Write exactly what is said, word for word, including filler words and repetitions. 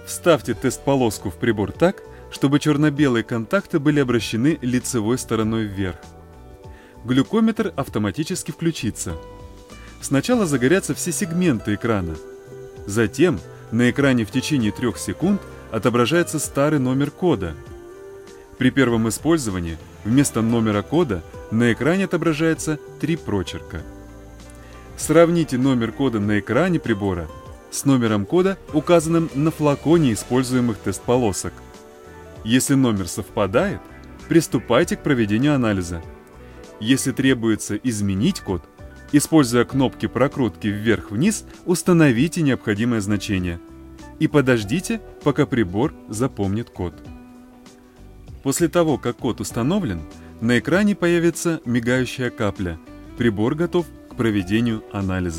Вставьте тест-полоску в прибор так, чтобы черно-белые контакты были обращены лицевой стороной вверх. Глюкометр автоматически включится. Сначала загорятся все сегменты экрана. Затем на экране в течение трех секунд отображается старый номер кода. При первом использовании вместо номера кода на экране отображается три прочерка. Сравните номер кода на экране прибора с номером кода, указанным на флаконе используемых тест-полосок. Если номер совпадает, приступайте к проведению анализа. Если требуется изменить код, используя кнопки прокрутки вверх-вниз, установите необходимое значение и подождите, пока прибор запомнит код. После того, как код установлен, на экране появится мигающая капля. Прибор готов к проведению анализа.